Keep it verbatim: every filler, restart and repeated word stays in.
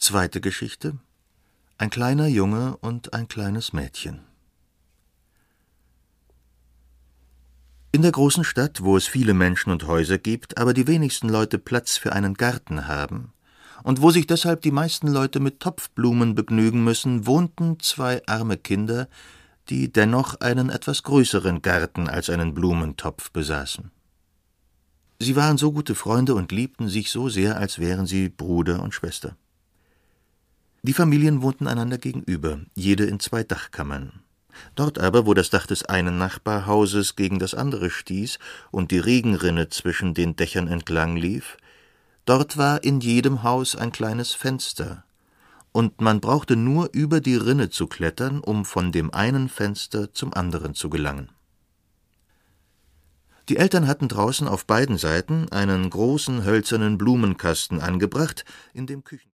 Zweite Geschichte: Ein kleiner Junge und ein kleines Mädchen. In der großen Stadt, wo es viele Menschen und Häuser gibt, aber die wenigsten Leute Platz für einen Garten haben, und wo sich deshalb die meisten Leute mit Topfblumen begnügen müssen, wohnten zwei arme Kinder, die dennoch einen etwas größeren Garten als einen Blumentopf besaßen. Sie waren so gute Freunde und liebten sich so sehr, als wären sie Bruder und Schwester. Die Familien wohnten einander gegenüber, jede in zwei Dachkammern. Dort aber, wo das Dach des einen Nachbarhauses gegen das andere stieß und die Regenrinne zwischen den Dächern entlang lief, dort war in jedem Haus ein kleines Fenster, und man brauchte nur über die Rinne zu klettern, um von dem einen Fenster zum anderen zu gelangen. Die Eltern hatten draußen auf beiden Seiten einen großen hölzernen Blumenkasten angebracht, in dem Küchen